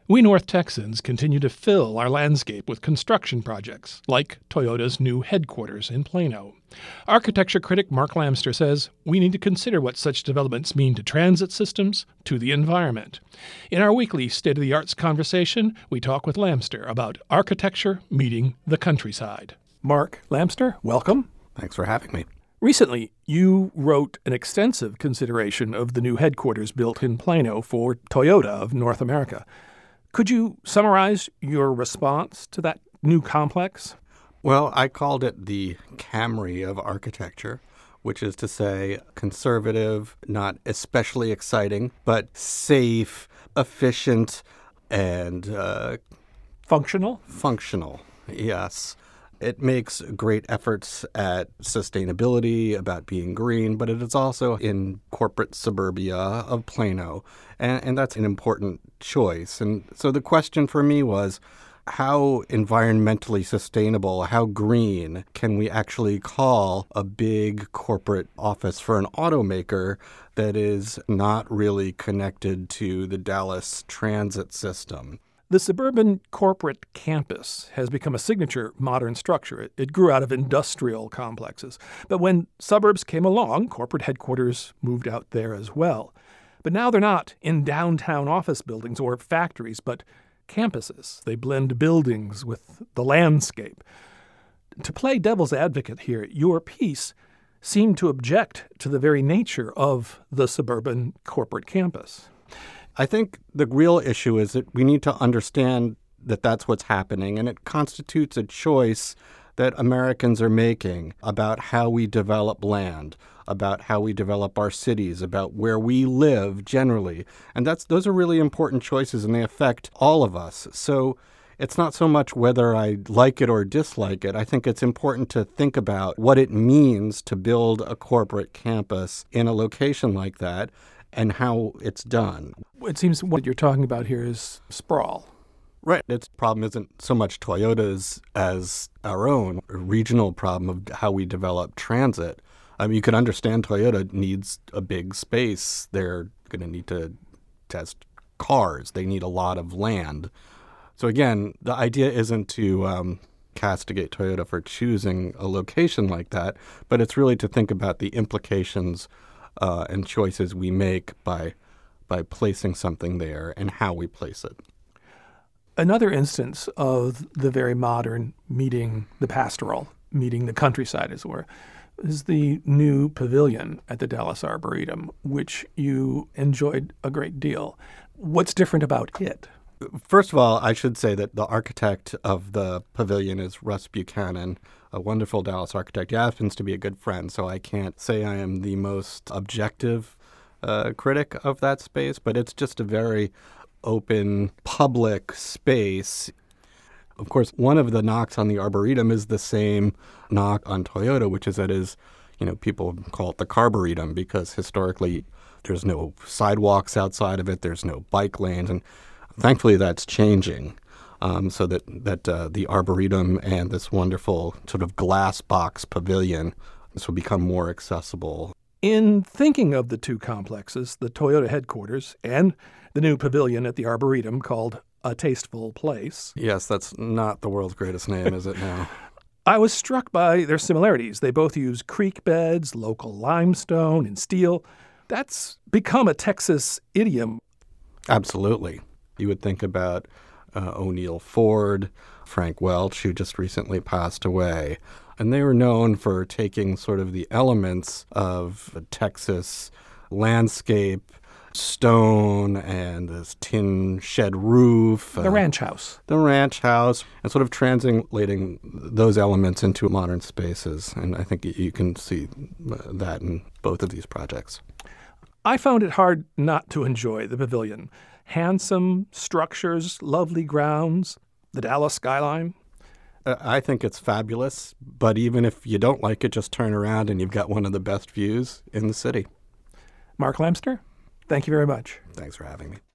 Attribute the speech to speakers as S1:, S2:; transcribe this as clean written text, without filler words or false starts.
S1: We North Texans continue to fill our landscape with construction projects, like Toyota's new headquarters in Plano. Architecture critic Mark Lamster says we need to consider what such developments mean to transit systems, to the environment. In our weekly State of the Arts conversation, we talk with Lamster about architecture meeting the countryside. Mark Lamster, welcome.
S2: Thanks for having me.
S1: Recently, you wrote an extensive consideration of the new headquarters built in Plano for Toyota of North America. Could you summarize your response to that new complex?
S2: Well, I called it the Camry of architecture, which is to say conservative, not especially exciting, but safe, efficient, and
S1: functional?
S2: Functional, yes. It makes great efforts at sustainability, about being green, but it is also in corporate suburbia of Plano, and that's an important choice. And so the question for me was, how environmentally sustainable, how green can we actually call a big corporate office for an automaker that is not really connected to the Dallas transit system?
S1: The suburban corporate campus has become a signature modern structure. It grew out of industrial complexes. But when suburbs came along, corporate headquarters moved out there as well. But now they're not in downtown office buildings or factories, but campuses. They blend buildings with the landscape. To play devil's advocate here, your piece seemed to object to the very nature of the suburban corporate campus.
S2: I think the real issue is that we need to understand that that's what's happening, and it constitutes a choice that Americans are making about how we develop land, about how we develop our cities, about where we live generally. And those are really important choices, and they affect all of us. So it's not so much whether I like it or dislike it. I think it's important to think about what it means to build a corporate campus in a location like that, and how it's done.
S1: It seems what you're talking about here is sprawl.
S2: Right. Its problem isn't so much Toyota's as our own regional problem of how we develop transit. I mean, you can understand Toyota needs a big space. They're going to need to test cars. They need a lot of land. So again, the idea isn't to castigate Toyota for choosing a location like that, but it's really to think about the implications and choices we make by placing something there and how we place it.
S1: Another instance of the very modern meeting the pastoral, meeting the countryside, as it were, is the new pavilion at the Dallas Arboretum, which you enjoyed a great deal. What's different about it?
S2: First of all, I should say that the architect of the pavilion is Russ Buchanan, a wonderful Dallas architect. He happens to be a good friend, so I can't say I am the most objective critic of that space, but it's just a very open, public space. Of course, one of the knocks on the Arboretum is the same knock on Toyota, which is that people call it the carburetum because historically there's no sidewalks outside of it, there's no bike lanes, and thankfully that's changing. So that the Arboretum and this wonderful sort of glass box pavilion, this will become more accessible.
S1: In thinking of the two complexes, the Toyota headquarters and the new pavilion at the Arboretum called A Tasteful Place.
S2: Yes, that's not the world's greatest name, is it now?
S1: I was struck by their similarities. They both use creek beds, local limestone, and steel. That's become a Texas idiom.
S2: Absolutely. You would think about O'Neill Ford, Frank Welch, who just recently passed away. And they were known for taking sort of the elements of a Texas landscape, stone and this tin shed roof.
S1: The ranch house.
S2: The ranch house, and sort of translating those elements into modern spaces. And I think you can see that in both of these projects.
S1: I found it hard not to enjoy the pavilion. Handsome structures, lovely grounds, the Dallas skyline.
S2: I think it's fabulous, but even if you don't like it, just turn around and you've got one of the best views in the city.
S1: Mark Lamster, thank you very much.
S2: Thanks for having me.